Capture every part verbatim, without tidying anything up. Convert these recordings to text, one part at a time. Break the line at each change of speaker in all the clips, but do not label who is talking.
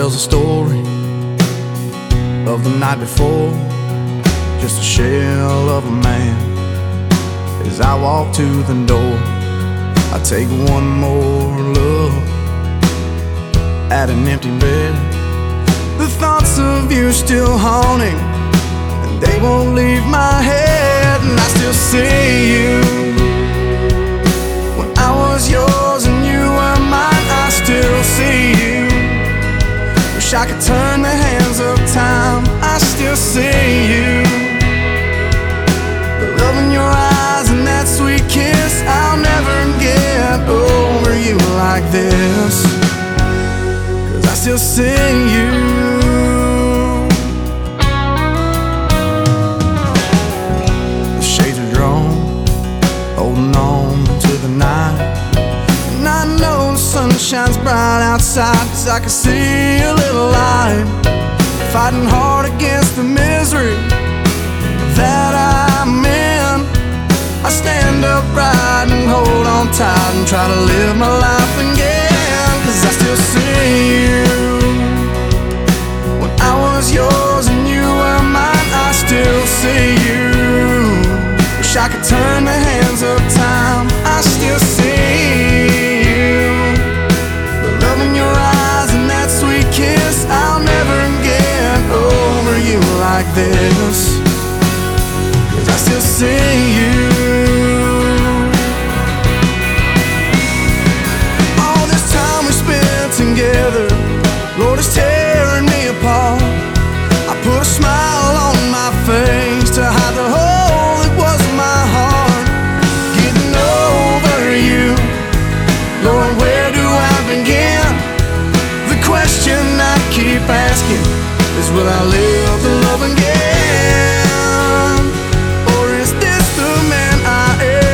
tells a story of the night before, just a shell of a man. As I walk to the door, I take one more look at an empty bed. The thoughts of you still haunting, and they won't leave my head. And I still see you when I was yours and you were mine. I still see you. Wish I could turn the hands of time. I still see you. The love in your eyes and that sweet kiss. I'll never get over you like this, 'cause I still see you. The shades are drawn, holding on to the night. And I know the sun shines bright outside, 'cause I can see a little light, fighting hard against the misery that I'm in. I stand upright and hold on tight and try to live my life again, 'cause I still see you when I was yours and you were mine. I still see you. Wish I could turn the hands of time. I still see you. The love in your eyes and that sweet kiss. I'll never get over you like this, 'cause I still see you. All this time we spent together, Lord, it's tearing me apart. I put a smile on my face to hide the hole that was my heart. Getting over you, Lord, where do I begin? The question I keep asking is, will I live to love again? Or is this the man I am?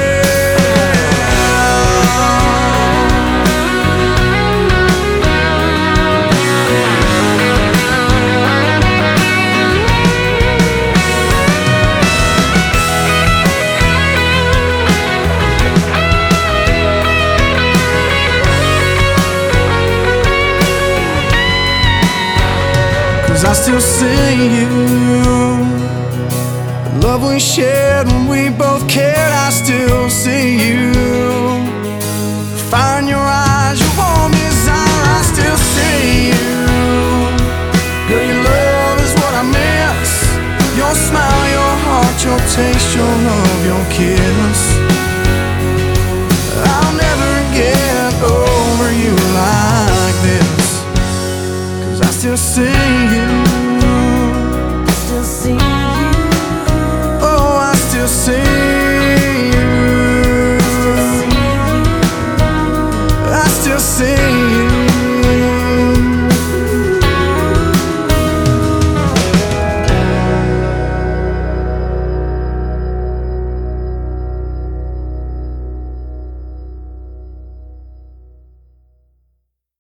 'Cause I still see you. The love we shared when we both cared. I still see you. Fire in your eyes, your warm desire. I still see you. Girl, your love is what I miss. Your smile, your heart, your taste, your love, your kiss.